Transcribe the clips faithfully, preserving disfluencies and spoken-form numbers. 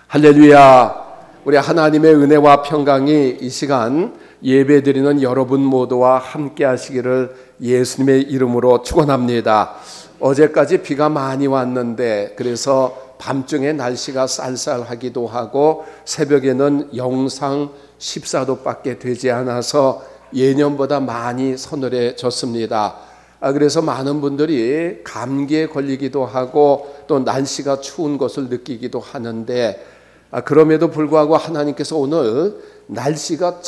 할렐루야. 우리 하나님의 은혜와 평강이 이 시간 예배드리는 여러분 모두와 함께 하시기를 예수님의 이름으로 축원합니다. 어제까지 비가 많이 왔는데 그래서 밤중에 날씨가 쌀쌀하기도 하고 새벽에는 영상 십사 도밖에 되지 않아서 예년보다 많이 서늘해졌습니다. 그래서 많은 분들이 감기에 걸리기도 하고 또 날씨가 추운 것을 느끼기도 하는데, 그럼에도 불구하고 하나님께서 오늘 날씨가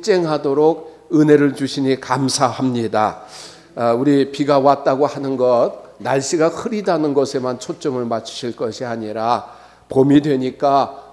쨍쨍하도록 은혜를 주시니 감사합니다. 우리 비가 왔다고 하는 것, 날씨가 흐리다는 것에만 초점을 맞추실 것이 아니라 봄이 되니까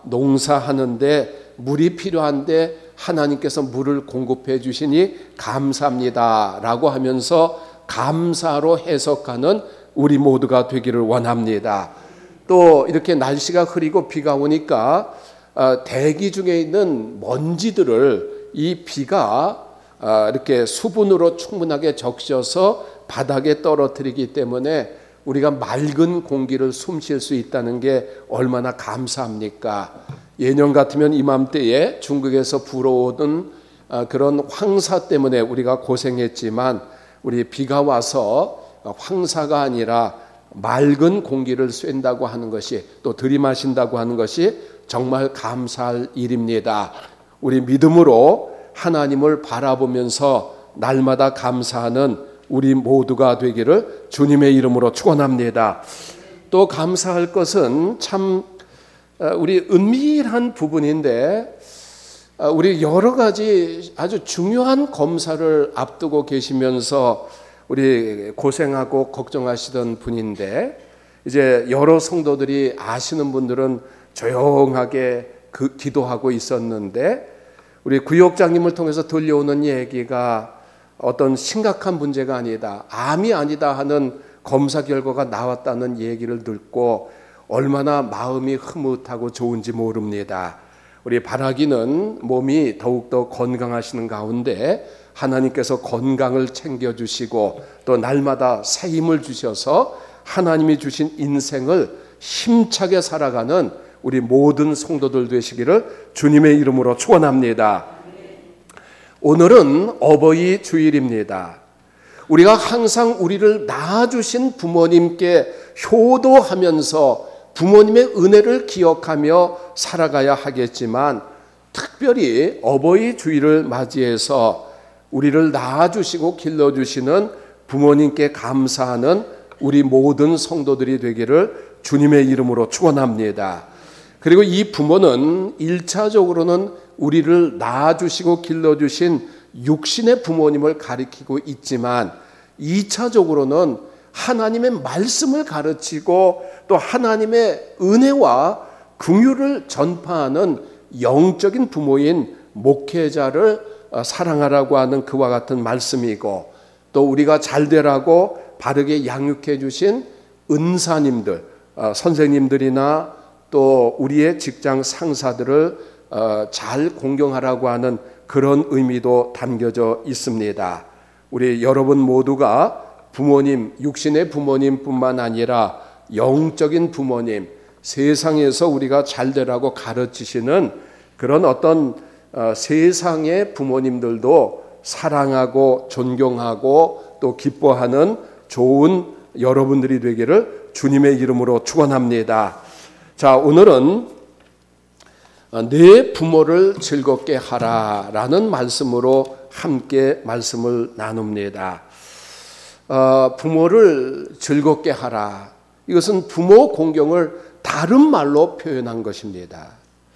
농사하는데 물이 필요한데 하나님께서 물을 공급해 주시니 감사합니다 라고 하면서 감사로 해석하는 우리 모두가 되기를 원합니다. 또 이렇게 날씨가 흐리고 비가 오니까 대기 중에 있는 먼지들을 이 비가 이렇게 수분으로 충분하게 적셔서 바닥에 떨어뜨리기 때문에 우리가 맑은 공기를 숨쉴 수 있다는 게 얼마나 감사합니까? 예년 같으면 이맘때에 중국에서 불어오던 그런 황사 때문에 우리가 고생했지만 우리 비가 와서 황사가 아니라 맑은 공기를 쐰다고 하는 것이, 또 들이마신다고 하는 것이 정말 감사할 일입니다. 우리 믿음으로 하나님을 바라보면서 날마다 감사하는 우리 모두가 되기를 주님의 이름으로 축원합니다. 또 감사할 것은 참 우리 은밀한 부분인데, 우리 여러 가지 아주 중요한 검사를 앞두고 계시면서 우리 고생하고 걱정하시던 분인데, 이제 여러 성도들이 아시는 분들은 조용하게 그 기도하고 있었는데, 우리 구역장님을 통해서 들려오는 얘기가 어떤 심각한 문제가 아니다, 암이 아니다 하는 검사 결과가 나왔다는 얘기를 듣고 얼마나 마음이 흐뭇하고 좋은지 모릅니다. 우리 바라기는 몸이 더욱더 건강하시는 가운데 하나님께서 건강을 챙겨주시고 또 날마다 새 힘을 주셔서 하나님이 주신 인생을 힘차게 살아가는 우리 모든 성도들 되시기를 주님의 이름으로 축원합니다. 오늘은 어버이 주일입니다. 우리가 항상 우리를 낳아주신 부모님께 효도하면서 부모님의 은혜를 기억하며 살아가야 하겠지만, 특별히 어버이 주일을 맞이해서 우리를 낳아주시고 길러주시는 부모님께 감사하는 우리 모든 성도들이 되기를 주님의 이름으로 축원합니다. 그리고 이 부모는 일차적으로는 우리를 낳아주시고 길러주신 육신의 부모님을 가리키고 있지만, 이차적으로는 하나님의 말씀을 가르치고 또 하나님의 은혜와 긍휼을 전파하는 영적인 부모인 목회자를 사랑하라고 하는 그와 같은 말씀이고, 또 우리가 잘 되라고 바르게 양육해 주신 은사님들, 선생님들이나 또 우리의 직장 상사들을 잘 공경하라고 하는 그런 의미도 담겨져 있습니다. 우리 여러분 모두가 부모님, 육신의 부모님뿐만 아니라 영적인 부모님, 세상에서 우리가 잘 되라고 가르치시는 그런 어떤 세상의 부모님들도 사랑하고 존경하고 또 기뻐하는 좋은 여러분들이 되기를 주님의 이름으로 축원합니다. 자, 오늘은 내 부모를 즐겁게 하라라는 말씀으로 함께 말씀을 나눕니다. 어, 부모를 즐겁게 하라. 이것은 부모 공경을 다른 말로 표현한 것입니다.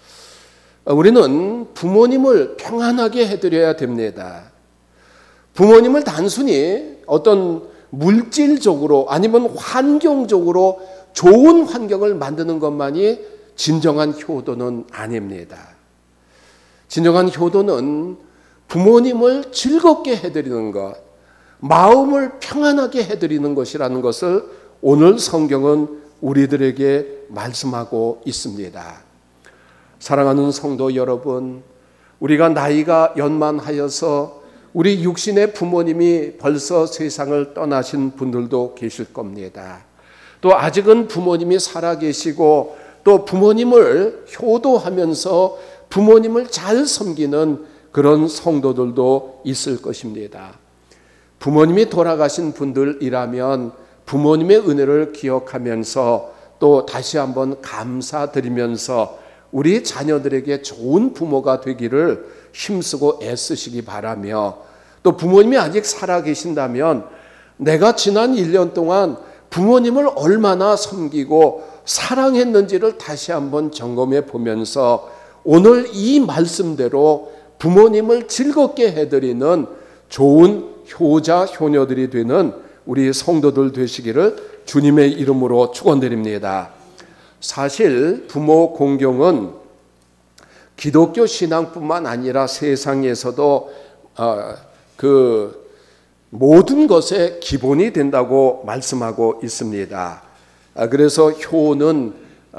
우리는 부모님을 평안하게 해드려야 됩니다. 부모님을 단순히 어떤 물질적으로 아니면 환경적으로 좋은 환경을 만드는 것만이 진정한 효도는 아닙니다. 진정한 효도는 부모님을 즐겁게 해드리는 것, 마음을 평안하게 해드리는 것이라는 것을 오늘 성경은 우리들에게 말씀하고 있습니다. 사랑하는 성도 여러분, 우리가 나이가 연만하여서 우리 육신의 부모님이 벌써 세상을 떠나신 분들도 계실 겁니다. 또 아직은 부모님이 살아계시고 또 부모님을 효도하면서 부모님을 잘 섬기는 그런 성도들도 있을 것입니다. 부모님이 돌아가신 분들이라면 부모님의 은혜를 기억하면서 또 다시 한번 감사드리면서 우리 자녀들에게 좋은 부모가 되기를 힘쓰고 애쓰시기 바라며, 또 부모님이 아직 살아계신다면 내가 지난 일 년 동안 부모님을 얼마나 섬기고 사랑했는지를 다시 한번 점검해 보면서 오늘 이 말씀대로 부모님을 즐겁게 해드리는 좋은 효자 효녀들이 되는 우리 성도들 되시기를 주님의 이름으로 축원드립니다. 사실 부모 공경은 기독교 신앙뿐만 아니라 세상에서도 어, 그 모든 것의 기본이 된다고 말씀하고 있습니다. 그래서 효는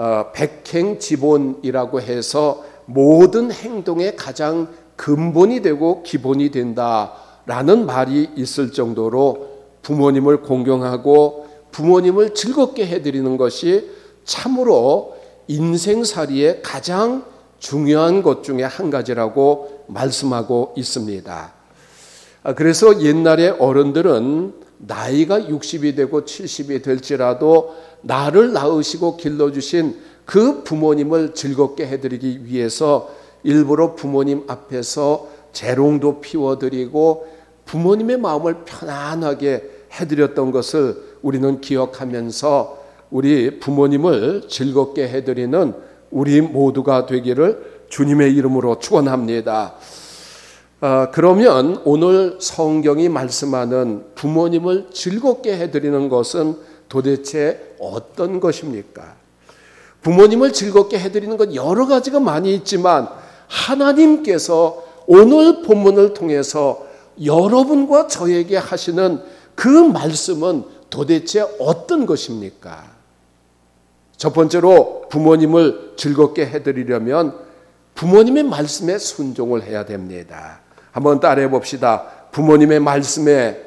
백행지본이라고 해서 모든 행동의 가장 근본이 되고 기본이 된다라는 말이 있을 정도로 부모님을 공경하고 부모님을 즐겁게 해드리는 것이 참으로 인생살이의 가장 중요한 것 중에 한 가지라고 말씀하고 있습니다. 그래서 옛날에 어른들은 나이가 육십이 되고 칠십이 될지라도 나를 낳으시고 길러주신 그 부모님을 즐겁게 해드리기 위해서 일부러 부모님 앞에서 재롱도 피워드리고 부모님의 마음을 편안하게 해드렸던 것을 우리는 기억하면서 우리 부모님을 즐겁게 해드리는 우리 모두가 되기를 주님의 이름으로 축원합니다. 어, 그러면 오늘 성경이 말씀하는 부모님을 즐겁게 해드리는 것은 도대체 어떤 것입니까? 부모님을 즐겁게 해드리는 것 여러 가지가 많이 있지만 하나님께서 오늘 본문을 통해서 여러분과 저에게 하시는 그 말씀은 도대체 어떤 것입니까? 첫 번째로 부모님을 즐겁게 해드리려면 부모님의 말씀에 순종을 해야 됩니다. 한번 따라해 봅시다. 부모님의 말씀에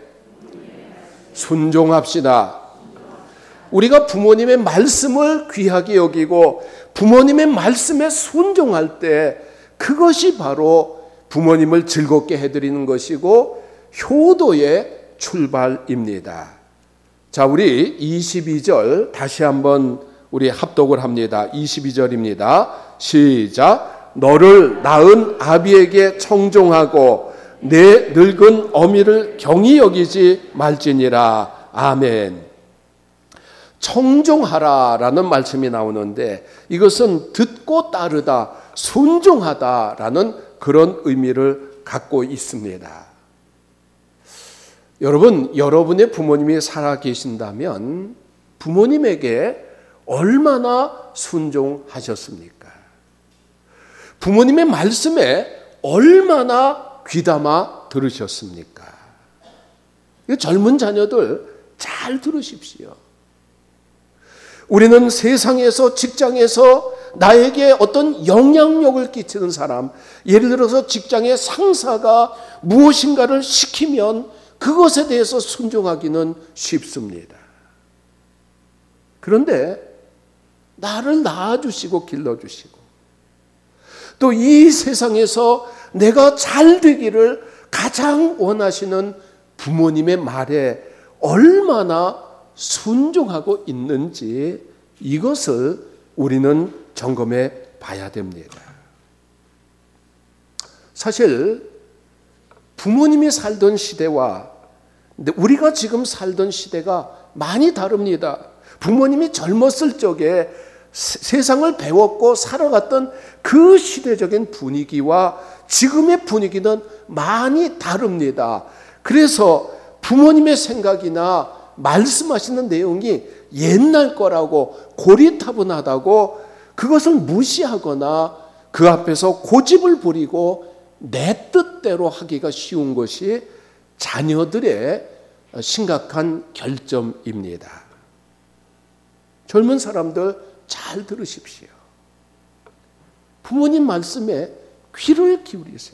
순종합시다. 우리가 부모님의 말씀을 귀하게 여기고 부모님의 말씀에 순종할 때 그것이 바로 부모님을 즐겁게 해드리는 것이고 효도의 출발입니다. 자, 우리 이십이 절 다시 한번 우리 합독을 합니다. 이십이 절입니다. 시작. 너를 낳은 아비에게 청종하고 내 늙은 어미를 경히 여기지 말지니라. 아멘. 청종하라라는 말씀이 나오는데 이것은 듣고 따르다, 순종하다라는 그런 의미를 갖고 있습니다. 여러분, 여러분의 부모님이 살아 계신다면 부모님에게 얼마나 순종하셨습니까? 부모님의 말씀에 얼마나 귀담아 들으셨습니까? 젊은 자녀들 잘 들으십시오. 우리는 세상에서, 직장에서 나에게 어떤 영향력을 끼치는 사람, 예를 들어서 직장의 상사가 무엇인가를 시키면 그것에 대해서 순종하기는 쉽습니다. 그런데 나를 낳아주시고 길러주시고 또 이 세상에서 내가 잘 되기를 가장 원하시는 부모님의 말에 얼마나 순종하고 있는지 이것을 우리는 점검해 봐야 됩니다. 사실 부모님이 살던 시대와 우리가 지금 살던 시대가 많이 다릅니다. 부모님이 젊었을 적에 세상을 배웠고 살아갔던 그 시대적인 분위기와 지금의 분위기는 많이 다릅니다. 그래서 부모님의 생각이나 말씀하시는 내용이 옛날 거라고 고리타분하다고 그것을 무시하거나 그 앞에서 고집을 부리고 내 뜻대로 하기가 쉬운 것이 자녀들의 심각한 결점입니다. 젊은 사람들 잘 들으십시오. 부모님 말씀에 귀를 기울이세요.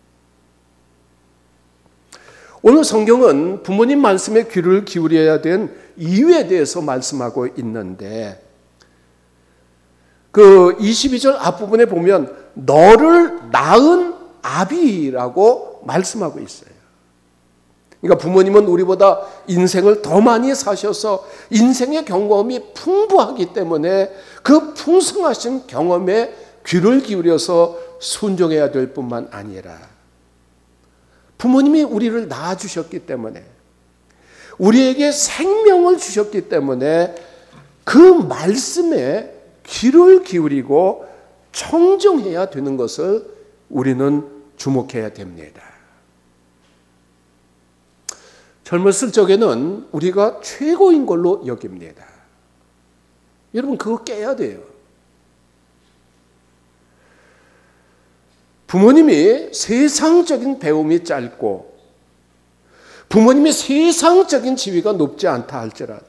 오늘 성경은 부모님 말씀에 귀를 기울여야 된 이유에 대해서 말씀하고 있는데 그 이십이 절 앞부분에 보면 너를 낳은 아비라고 말씀하고 있어요. 그러니까 부모님은 우리보다 인생을 더 많이 사셔서 인생의 경험이 풍부하기 때문에 그 풍성하신 경험에 귀를 기울여서 순종해야 될 뿐만 아니라 부모님이 우리를 낳아주셨기 때문에 우리에게 생명을 주셨기 때문에 그 말씀에 귀를 기울이고 청정해야 되는 것을 우리는 주목해야 됩니다. 젊었을 적에는 우리가 최고인 걸로 여깁니다. 여러분 그거 깨야 돼요. 부모님이 세상적인 배움이 짧고 부모님이 세상적인 지위가 높지 않다 할지라도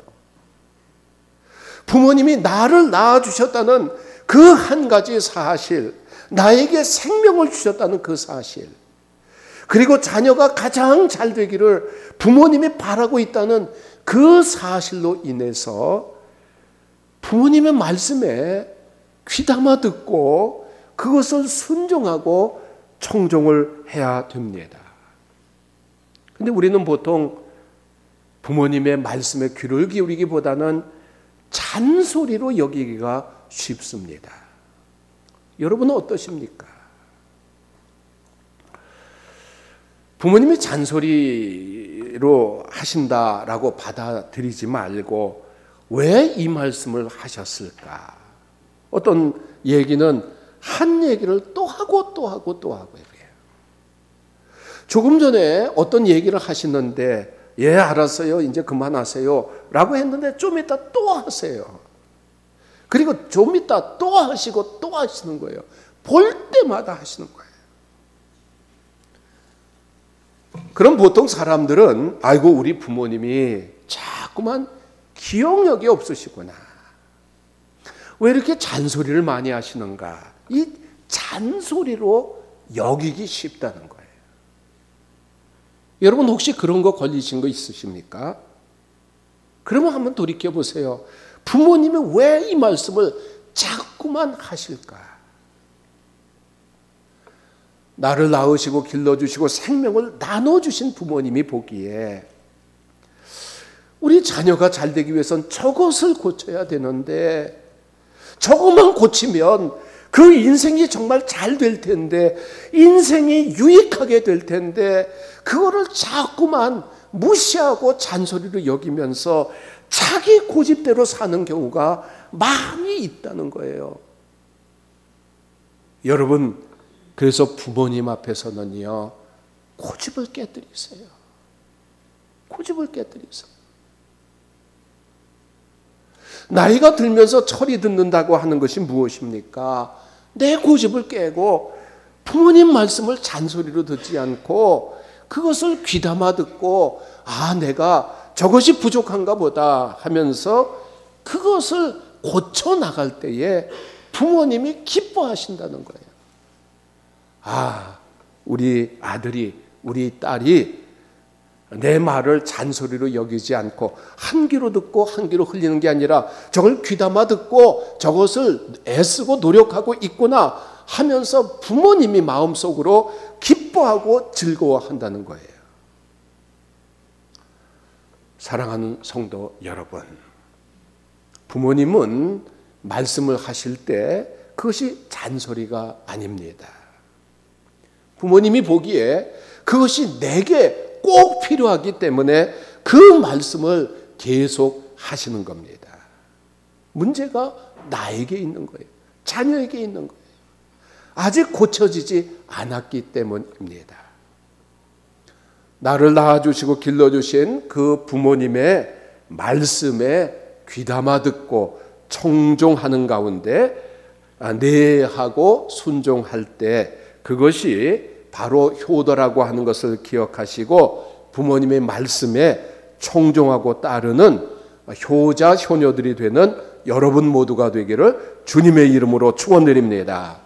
부모님이 나를 낳아주셨다는 그 한 가지 사실, 나에게 생명을 주셨다는 그 사실, 그리고 자녀가 가장 잘 되기를 부모님이 바라고 있다는 그 사실로 인해서 부모님의 말씀에 귀담아 듣고 그것을 순종하고 청종을 해야 됩니다. 근데 우리는 보통 부모님의 말씀에 귀를 기울이기보다는 잔소리로 여기기가 쉽습니다. 여러분은 어떠십니까? 부모님이 잔소리로 하신다라고 받아들이지 말고 왜 이 말씀을 하셨을까? 어떤 얘기는 한 얘기를 또 하고 또 하고 또 하고 그래요. 조금 전에 어떤 얘기를 하시는데 예 알았어요 이제 그만하세요 라고 했는데 좀 이따 또 하세요. 그리고 좀 이따 또 하시고 또 하시는 거예요. 볼 때마다 하시는 거예요. 그럼 보통 사람들은 아이고 우리 부모님이 자꾸만 기억력이 없으시구나. 왜 이렇게 잔소리를 많이 하시는가? 이 잔소리로 여기기 쉽다는 거예요. 여러분 혹시 그런 거 걸리신 거 있으십니까? 그러면 한번 돌이켜 보세요. 부모님이 왜 이 말씀을 자꾸만 하실까? 나를 낳으시고 길러주시고 생명을 나눠주신 부모님이 보기에 우리 자녀가 잘 되기 위해서는 저것을 고쳐야 되는데 저것만 고치면 그 인생이 정말 잘 될 텐데 인생이 유익하게 될 텐데 그거를 자꾸만 무시하고 잔소리로 여기면서 자기 고집대로 사는 경우가 많이 있다는 거예요. 여러분 그래서 부모님 앞에서는요 고집을 깨뜨리세요. 고집을 깨뜨리세요. 나이가 들면서 철이 듣는다고 하는 것이 무엇입니까? 내 고집을 깨고 부모님 말씀을 잔소리로 듣지 않고 그것을 귀담아 듣고 아 내가 저것이 부족한가 보다 하면서 그것을 고쳐나갈 때에 부모님이 기뻐하신다는 거예요. 아 우리 아들이 우리 딸이 내 말을 잔소리로 여기지 않고 한 귀로 듣고 한 귀로 흘리는 게 아니라 저걸 귀담아 듣고 저것을 애쓰고 노력하고 있구나 하면서 부모님이 마음속으로 기뻐하고 즐거워한다는 거예요. 사랑하는 성도 여러분, 부모님은 말씀을 하실 때 그것이 잔소리가 아닙니다. 부모님이 보기에 그것이 내게 꼭 필요하기 때문에 그 말씀을 계속 하시는 겁니다. 문제가 나에게 있는 거예요. 자녀에게 있는 거예요. 아직 고쳐지지 않았기 때문입니다. 나를 낳아주시고 길러주신 그 부모님의 말씀에 귀담아 듣고 청종하는 가운데 내하고 순종할 때 그것이 바로 효도라고 하는 것을 기억하시고 부모님의 말씀에 청종하고 따르는 효자 효녀들이 되는 여러분 모두가 되기를 주님의 이름으로 축원드립니다.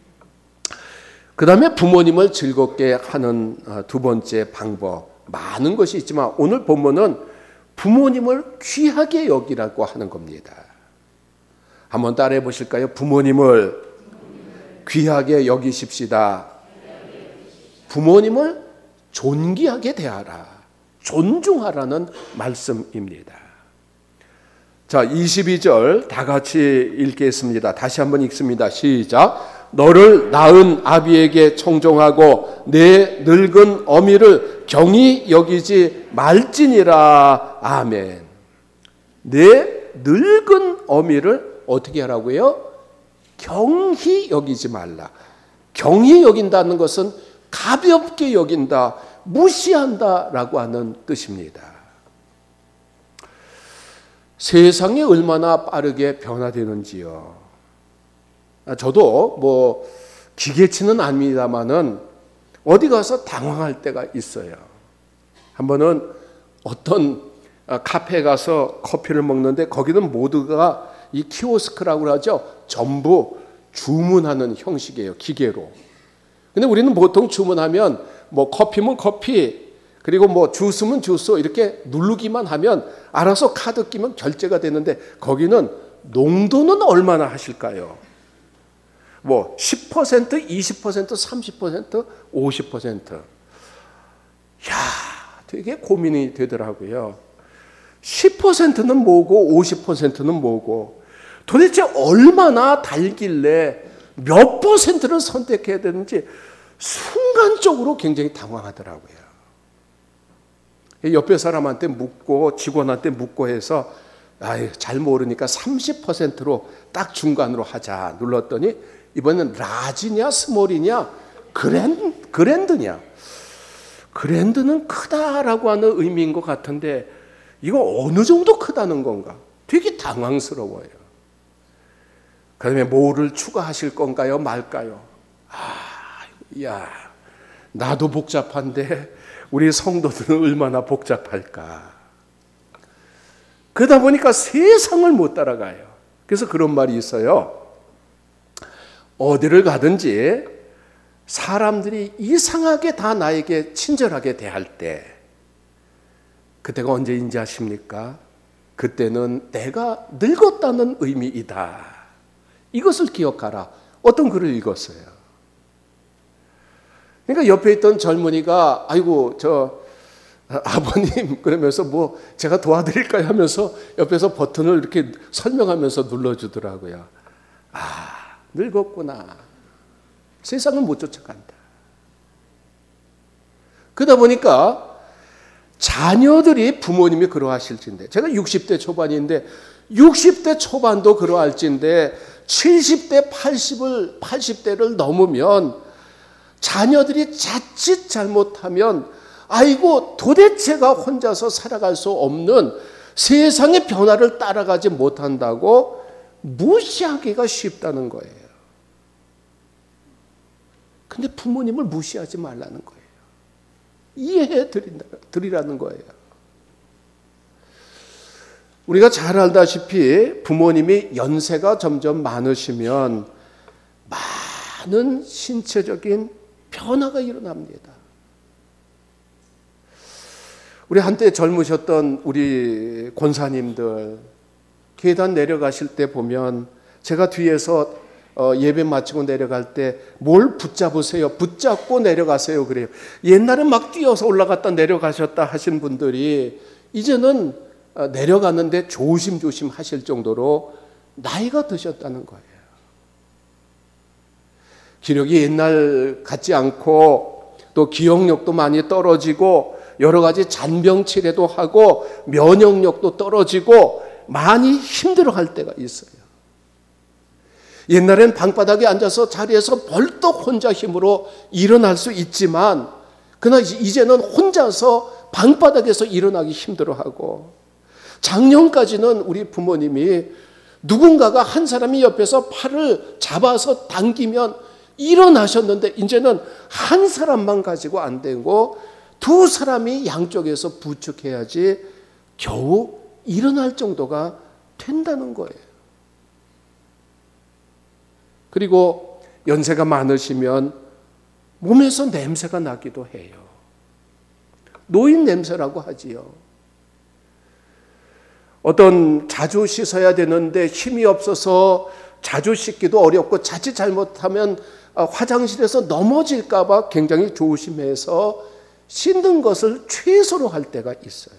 그 다음에 부모님을 즐겁게 하는 두 번째 방법, 많은 것이 있지만 오늘 본문은 부모님을 귀하게 여기라고 하는 겁니다. 한번 따라해 보실까요? 부모님을 귀하게 여기십시다. 부모님을 존귀하게 대하라. 존중하라는 말씀입니다. 자, 이십이 절 다 같이 읽겠습니다. 다시 한번 읽습니다. 시작. 너를 낳은 아비에게 청종하고 내 늙은 어미를 경히 여기지 말지니라. 아멘. 내 늙은 어미를 어떻게 하라고요? 경히 여기지 말라. 경히 여긴다는 것은 가볍게 여긴다, 무시한다라고 하는 뜻입니다. 세상이 얼마나 빠르게 변화되는지요. 저도 뭐 기계치는 아닙니다만은 어디 가서 당황할 때가 있어요. 한 번은 어떤 카페에 가서 커피를 먹는데 거기는 모두가 이 키오스크라고 하죠. 전부 주문하는 형식이에요. 기계로. 근데 우리는 보통 주문하면 뭐 커피면 커피, 그리고 뭐 주스면 주스 이렇게 누르기만 하면 알아서 카드 끼면 결제가 되는데 거기는 농도는 얼마나 하실까요? 뭐 십 퍼센트, 이십 퍼센트, 삼십 퍼센트, 오십 퍼센트. 야, 되게 고민이 되더라고요. 십 퍼센트는 뭐고 오십 퍼센트는 뭐고 도대체 얼마나 달길래 몇 퍼센트를 선택해야 되는지 순간적으로 굉장히 당황하더라고요. 옆에 사람한테 묻고 직원한테 묻고 해서 아유, 잘 모르니까 삼십 퍼센트로 딱 중간으로 하자 눌렀더니 이번엔 라지냐 스몰이냐 그랜, 그랜드냐. 그랜드는 크다라고 하는 의미인 것 같은데 이거 어느 정도 크다는 건가? 되게 당황스러워요. 그 다음에 뭐를 추가하실 건가요? 말까요? 아, 야, 나도 복잡한데 우리 성도들은 얼마나 복잡할까? 그러다 보니까 세상을 못 따라가요. 그래서 그런 말이 있어요. 어디를 가든지 사람들이 이상하게 다 나에게 친절하게 대할 때 그때가 언제인지 아십니까? 그때는 내가 늙었다는 의미이다. 이것을 기억하라. 어떤 글을 읽었어요. 그러니까 옆에 있던 젊은이가 아이고 저 아버님 그러면서 뭐 제가 도와드릴까요 하면서 옆에서 버튼을 이렇게 설명하면서 눌러주더라고요. 아, 늙었구나. 세상은 못 쫓아간다. 그러다 보니까 자녀들이 부모님이 그러하실진데 제가 육십 대 초반인데 육십 대 초반도 그러할진데 칠십 대 팔십을 팔십 대를 넘으면 자녀들이 자칫 잘못하면 아이고 도대체가 혼자서 살아갈 수 없는 세상의 변화를 따라가지 못한다고 무시하기가 쉽다는 거예요. 근데 부모님을 무시하지 말라는 거예요. 이해해 드리라는 거예요. 우리가 잘 알다시피 부모님이 연세가 점점 많으시면 많은 신체적인 변화가 일어납니다. 우리 한때 젊으셨던 우리 권사님들 계단 내려가실 때 보면 제가 뒤에서 예배 마치고 내려갈 때 뭘 붙잡으세요? 붙잡고 내려가세요 그래요. 옛날에 막 뛰어서 올라갔다 내려가셨다 하신 분들이 이제는 내려가는데 조심조심 하실 정도로 나이가 드셨다는 거예요. 기력이 옛날 같지 않고 또 기억력도 많이 떨어지고 여러 가지 잔병 치레도 하고 면역력도 떨어지고 많이 힘들어할 때가 있어요. 옛날엔 방바닥에 앉아서 자리에서 벌떡 혼자 힘으로 일어날 수 있지만 그러나 이제는 혼자서 방바닥에서 일어나기 힘들어하고 작년까지는 우리 부모님이 누군가가 한 사람이 옆에서 팔을 잡아서 당기면 일어나셨는데 이제는 한 사람만 가지고 안 되고 두 사람이 양쪽에서 부축해야지 겨우 일어날 정도가 된다는 거예요. 그리고 연세가 많으시면 몸에서 냄새가 나기도 해요. 노인 냄새라고 하지요. 어떤 자주 씻어야 되는데 힘이 없어서 자주 씻기도 어렵고 자칫 잘못하면 화장실에서 넘어질까 봐 굉장히 조심해서 씻는 것을 최소로 할 때가 있어요.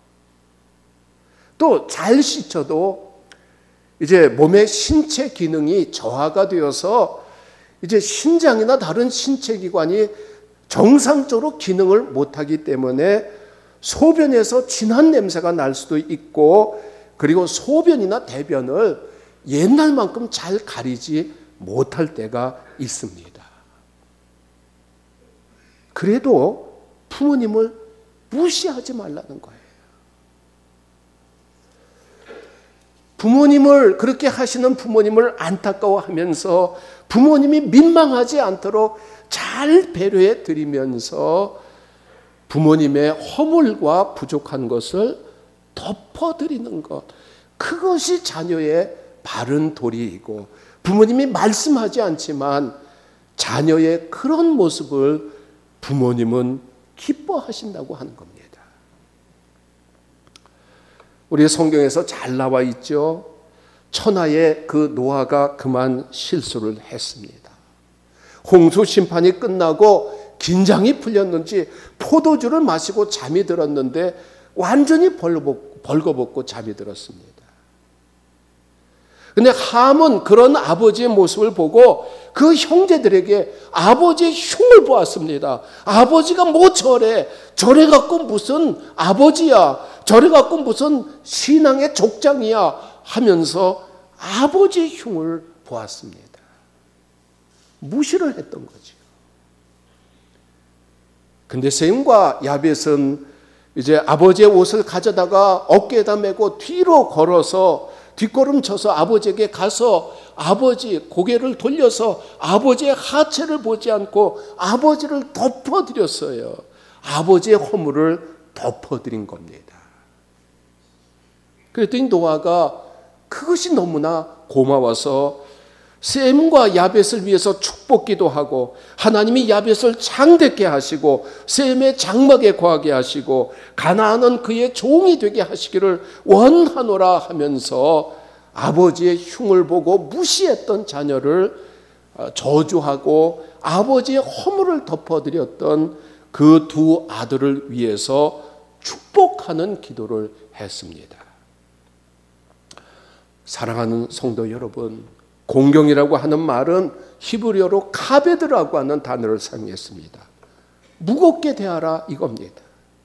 또 잘 씻어도 이제 몸의 신체 기능이 저하가 되어서 이제 신장이나 다른 신체 기관이 정상적으로 기능을 못하기 때문에 소변에서 진한 냄새가 날 수도 있고, 그리고 소변이나 대변을 옛날만큼 잘 가리지 못할 때가 있습니다. 그래도 부모님을 무시하지 말라는 거예요. 부모님을 그렇게 하시는 부모님을 안타까워하면서 부모님이 민망하지 않도록 잘 배려해 드리면서 부모님의 허물과 부족한 것을 덮어드리는 것, 그것이 자녀의 바른 도리이고, 부모님이 말씀하지 않지만 자녀의 그런 모습을 부모님은 기뻐하신다고 하는 겁니다. 우리 성경에서 잘 나와 있죠. 천하의 그 노아가 그만 실수를 했습니다. 홍수 심판이 끝나고 긴장이 풀렸는지 포도주를 마시고 잠이 들었는데 완전히 벌거벗고 잠이 들었습니다. 근데 함은 그런 아버지의 모습을 보고 그 형제들에게 아버지의 흉을 보았습니다. 아버지가 뭐 저래, 저래 갖고 무슨 아버지야, 저래 갖고 무슨 신앙의 족장이야 하면서 아버지의 흉을 보았습니다. 무시를 했던 거죠. 근데 셈과 야벳은 이제 아버지의 옷을 가져다가 어깨에다 메고 뒤로 걸어서 뒷걸음 쳐서 아버지에게 가서 아버지 고개를 돌려서 아버지의 하체를 보지 않고 아버지를 덮어드렸어요. 아버지의 허물을 덮어드린 겁니다. 그랬더니 노아가 그것이 너무나 고마워서 셈과 야벳을 위해서 축복기도 하고, 하나님이 야벳을 장대케 하시고 셈의 장막에 거하게 하시고 가나안은 그의 종이 되게 하시기를 원하노라 하면서 아버지의 흉을 보고 무시했던 자녀를 저주하고 아버지의 허물을 덮어드렸던 그 두 아들을 위해서 축복하는 기도를 했습니다. 사랑하는 성도 여러분, 공경이라고 하는 말은 히브리어로 카베드라고 하는 단어를 사용했습니다. 무겁게 대하라 이겁니다.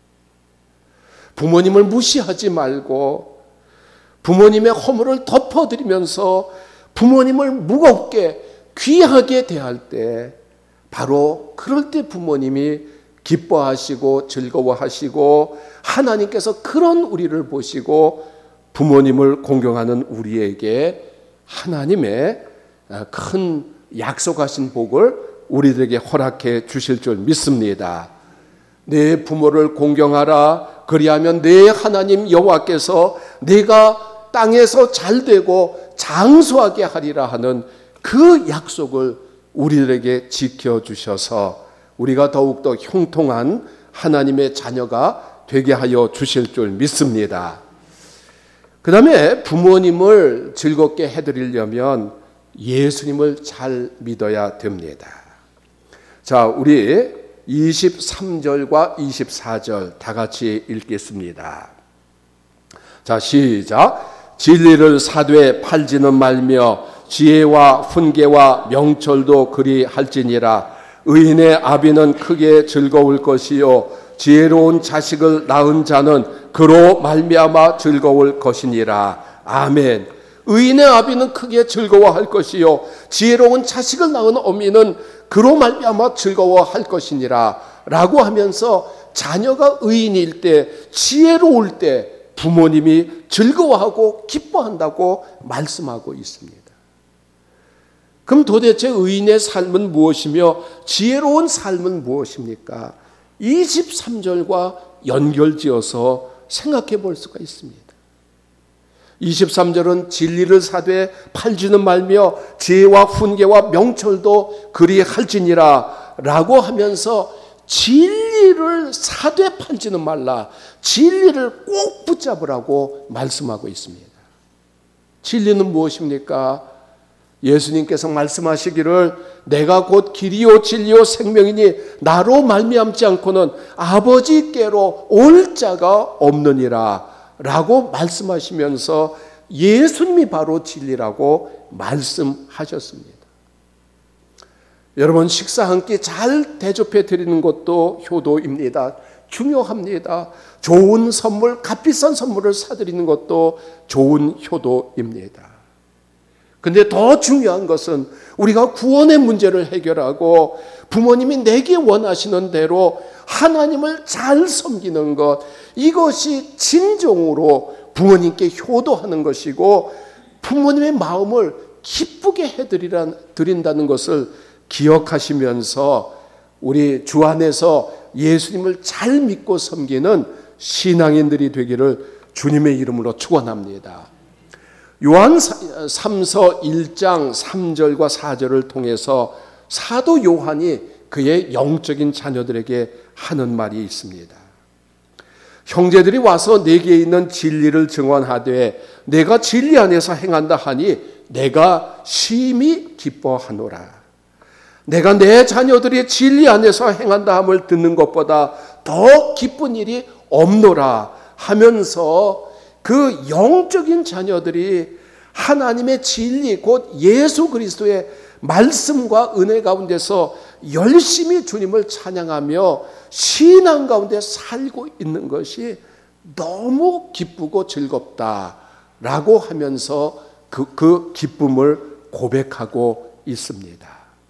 부모님을 무시하지 말고 부모님의 허물을 덮어드리면서 부모님을 무겁게 귀하게 대할 때, 바로 그럴 때 부모님이 기뻐하시고 즐거워하시고 하나님께서 그런 우리를 보시고 부모님을 공경하는 우리에게 하나님의 큰 약속하신 복을 우리들에게 허락해 주실 줄 믿습니다. 내 부모를 공경하라. 그리하면 내 하나님 여호와께서 내가 땅에서 잘되고 장수하게 하리라 하는 그 약속을 우리들에게 지켜주셔서 우리가 더욱더 형통한 하나님의 자녀가 되게 하여 주실 줄 믿습니다. 그 다음에 부모님을 즐겁게 해드리려면 예수님을 잘 믿어야 됩니다. 자, 우리 이십삼 절과 이십사 절 다 같이 읽겠습니다. 자, 시작. 진리를 사되 팔지는 말며 지혜와 훈계와 명철도 그리 할지니라. 의인의 아비는 크게 즐거울 것이요 지혜로운 자식을 낳은 자는 그로 말미암아 즐거울 것이니라. 아멘. 의인의 아비는 크게 즐거워할 것이요 지혜로운 자식을 낳은 어미는 그로 말미암아 즐거워할 것이니라 라고 하면서 자녀가 의인일 때, 지혜로울 때 부모님이 즐거워하고 기뻐한다고 말씀하고 있습니다. 그럼 도대체 의인의 삶은 무엇이며 지혜로운 삶은 무엇입니까? 이십삼 절과 연결지어서 생각해 볼 수가 있습니다. 이십삼 절은 진리를 사되 팔지는 말며 지혜와 훈계와 명철도 그리 할지니라 라고 하면서 진리 진리를 사되 판지는 말라. 진리를 꼭 붙잡으라고 말씀하고 있습니다. 진리는 무엇입니까? 예수님께서 말씀하시기를 내가 곧 길이요 진리요 생명이니 나로 말미암지 않고는 아버지께로 올 자가 없느니라 라고 말씀하시면서 예수님이 바로 진리라고 말씀하셨습니다. 여러분, 식사 한 끼 잘 대접해 드리는 것도 효도입니다. 중요합니다. 좋은 선물, 값비싼 선물을 사드리는 것도 좋은 효도입니다. 근데 더 중요한 것은 우리가 구원의 문제를 해결하고 부모님이 내게 원하시는 대로 하나님을 잘 섬기는 것, 이것이 진정으로 부모님께 효도하는 것이고 부모님의 마음을 기쁘게 해드린다는 것을 기억하시면서 우리 주 안에서 예수님을 잘 믿고 섬기는 신앙인들이 되기를 주님의 이름으로 축원합니다. 요한 삼서 일 장 삼 절과 사 절을 통해서 사도 요한이 그의 영적인 자녀들에게 하는 말이 있습니다. 형제들이 와서 내게 있는 진리를 증언하되 내가 진리 안에서 행한다 하니 내가 심히 기뻐하노라. 내가 내 자녀들이 진리 안에서 행한다 함을 듣는 것보다 더 기쁜 일이 없노라 하면서 그 영적인 자녀들이 하나님의 진리 곧 예수 그리스도의 말씀과 은혜 가운데서 열심히 주님을 찬양하며 신앙 가운데 살고 있는 것이 너무 기쁘고 즐겁다라고 하면서 그, 그 기쁨을 고백하고 있습니다.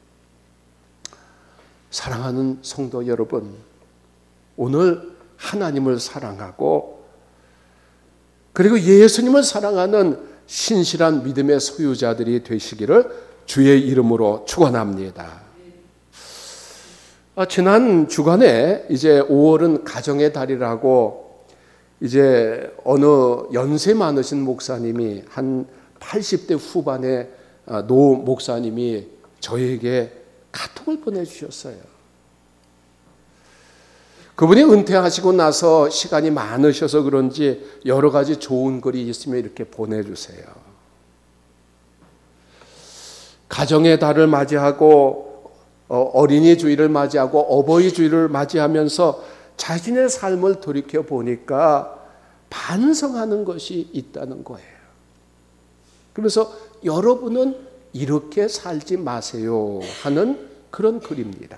사랑하는 성도 여러분, 오늘 하나님을 사랑하고 그리고 예수님을 사랑하는 신실한 믿음의 소유자들이 되시기를 주의 이름으로 축원합니다. 아, 지난 주간에 이제 오월은 가정의 달이라고 이제 어느 연세 많으신 목사님이 한 팔십 대 후반의 노 목사님이 저에게 카톡을 보내주셨어요. 그분이 은퇴하시고 나서 시간이 많으셔서 그런지 여러 가지 좋은 글이 있으면 이렇게 보내주세요. 가정의 달을 맞이하고 어린이 주일을 맞이하고 어버이 주일을 맞이하면서 자신의 삶을 돌이켜 보니까 반성하는 것이 있다는 거예요. 그래서 여러분은 이렇게 살지 마세요 하는 그런 글입니다.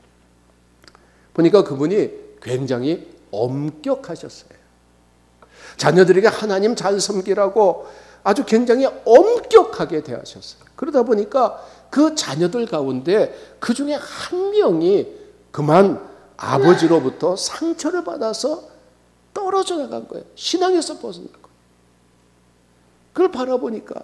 보니까 그분이 굉장히 엄격하셨어요. 자녀들에게 하나님 잘 섬기라고 아주 굉장히 엄격하게 대하셨어요. 그러다 보니까 그 자녀들 가운데 그 중에 한 명이 그만 아버지로부터 상처를 받아서 떨어져 나간 거예요. 신앙에서 벗어난 거예요. 그걸 바라보니까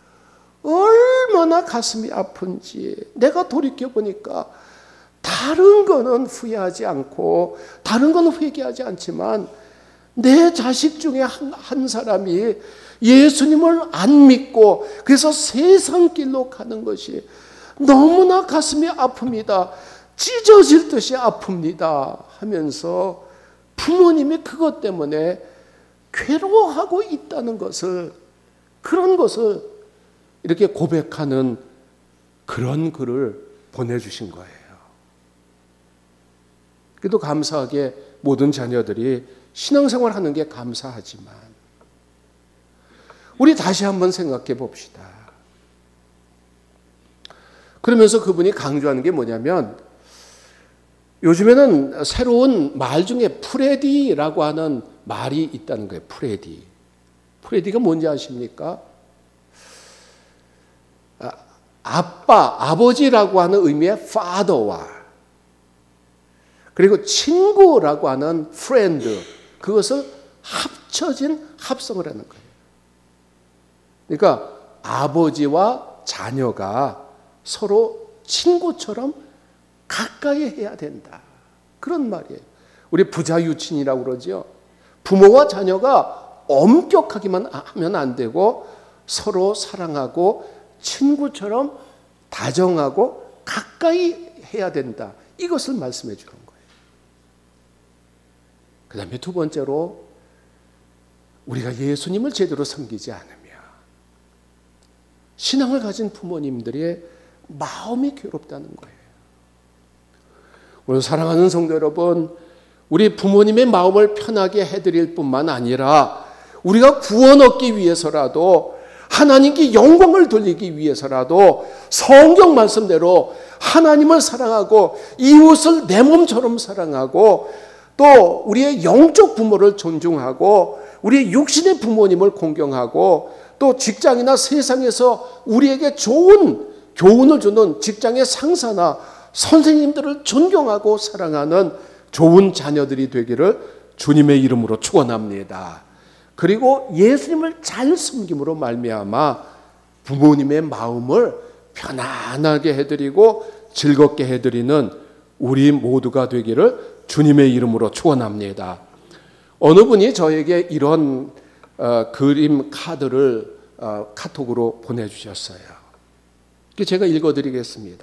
얼마나 가슴이 아픈지 내가 돌이켜보니까 다른 거는 후회하지 않고 다른 건 회개하지 않지만 내 자식 중에 한, 한 사람이 예수님을 안 믿고 그래서 세상 길로 가는 것이 너무나 가슴이 아픕니다. 찢어질 듯이 아픕니다 하면서 부모님이 그것 때문에 괴로워하고 있다는 것을, 그런 것을 이렇게 고백하는 그런 글을 보내주신 거예요. 그래도 감사하게 모든 자녀들이 신앙생활 하는 게 감사하지만 우리 다시 한번 생각해 봅시다. 그러면서 그분이 강조하는 게 뭐냐면 요즘에는 새로운 말 중에 프레디라고 하는 말이 있다는 거예요. 프레디. 프레디가 뭔지 아십니까? 아빠, 아버지라고 하는 의미의 father와 그리고 친구라고 하는 friend, 그것을 합쳐진 합성을 하는 거예요. 그러니까 아버지와 자녀가 서로 친구처럼 가까이 해야 된다. 그런 말이에요. 우리 부자유친이라고 그러죠. 부모와 자녀가 엄격하기만 하면 안 되고 서로 사랑하고 친구처럼 다정하고 가까이 해야 된다. 이것을 말씀해 주는 거예요. 그 다음에 두 번째로 우리가 예수님을 제대로 섬기지 않으며 신앙을 가진 부모님들의 마음이 괴롭다는 거예요. 오늘 사랑하는 성도 여러분, 우리 부모님의 마음을 편하게 해드릴 뿐만 아니라 우리가 구원 얻기 위해서라도 하나님께 영광을 돌리기 위해서라도 성경 말씀대로 하나님을 사랑하고 이웃을 내 몸처럼 사랑하고 또 우리의 영적 부모를 존중하고 우리의 육신의 부모님을 공경하고 또 직장이나 세상에서 우리에게 좋은 교훈을 주는 직장의 상사나 선생님들을 존경하고 사랑하는 좋은 자녀들이 되기를 주님의 이름으로 축원합니다. 그리고 예수님을 잘 섬김으로 말미암아 부모님의 마음을 편안하게 해드리고 즐겁게 해드리는 우리 모두가 되기를 주님의 이름으로 축원합니다. 어느 분이 저에게 이런 어, 그림 카드를 어, 카톡으로 보내주셨어요. 제가 읽어드리겠습니다.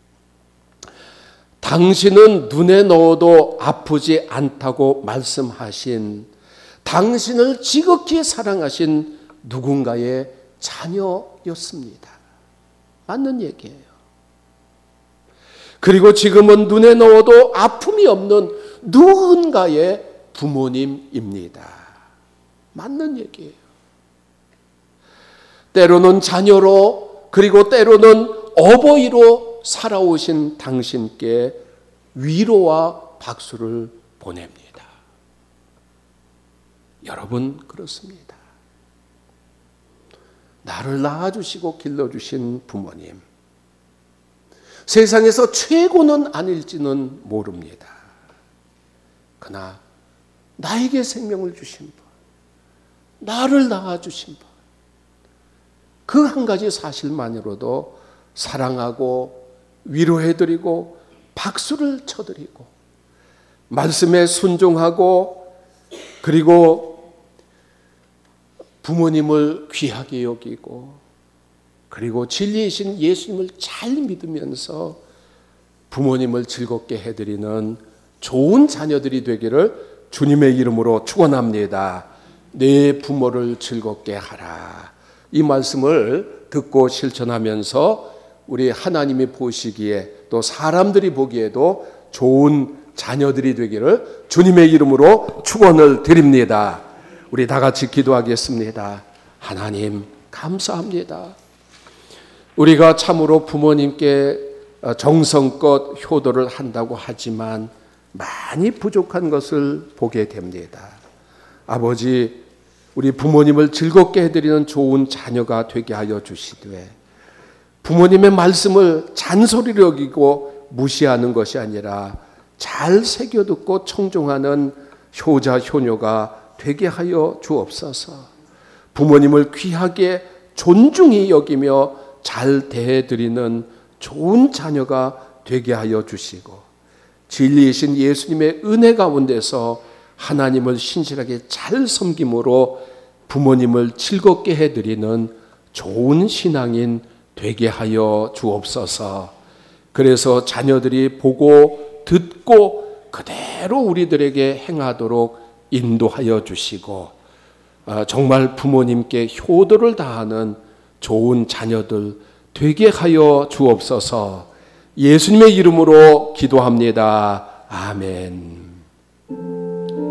당신은 눈에 넣어도 아프지 않다고 말씀하신 당신을 지극히 사랑하신 누군가의 자녀였습니다. 맞는 얘기예요. 그리고 지금은 눈에 넣어도 아픔이 없는 누군가의 부모님입니다. 맞는 얘기예요. 때로는 자녀로 그리고 때로는 어버이로 살아오신 당신께 위로와 박수를 보냅니다. 여러분 그렇습니다. 나를 낳아주시고 길러주신 부모님, 세상에서 최고는 아닐지는 모릅니다. 그러나 나에게 생명을 주신 분, 나를 낳아주신 분, 그 한 가지 사실만으로도 사랑하고 위로해드리고 박수를 쳐드리고 말씀에 순종하고 그리고 부모님을 귀하게 여기고 그리고 진리이신 예수님을 잘 믿으면서 부모님을 즐겁게 해드리는 좋은 자녀들이 되기를 주님의 이름으로 축원합니다. 내 부모를 즐겁게 하라. 이 말씀을 듣고 실천하면서 우리 하나님이 보시기에 또 사람들이 보기에도 좋은 자녀들이 되기를 주님의 이름으로 축원을 드립니다. 우리 다 같이 기도하겠습니다. 하나님 감사합니다. 우리가 참으로 부모님께 정성껏 효도를 한다고 하지만 많이 부족한 것을 보게 됩니다. 아버지, 우리 부모님을 즐겁게 해드리는 좋은 자녀가 되게 하여 주시되 부모님의 말씀을 잔소리로 여기고 무시하는 것이 아니라 잘 새겨듣고 청종하는 효자 효녀가 되게 하여 주옵소서. 부모님을 귀하게 존중히 여기며 잘 대해드리는 좋은 자녀가 되게 하여 주시고 진리이신 예수님의 은혜 가운데서 하나님을 신실하게 잘 섬김으로 부모님을 즐겁게 해드리는 좋은 신앙인 되게 하여 주옵소서. 그래서 자녀들이 보고 듣고 그대로 우리들에게 행하도록 인도하여 주시고 정말 부모님께 효도를 다하는 좋은 자녀들 되게 하여 주옵소서. 예수님의 이름으로 기도합니다. 아멘.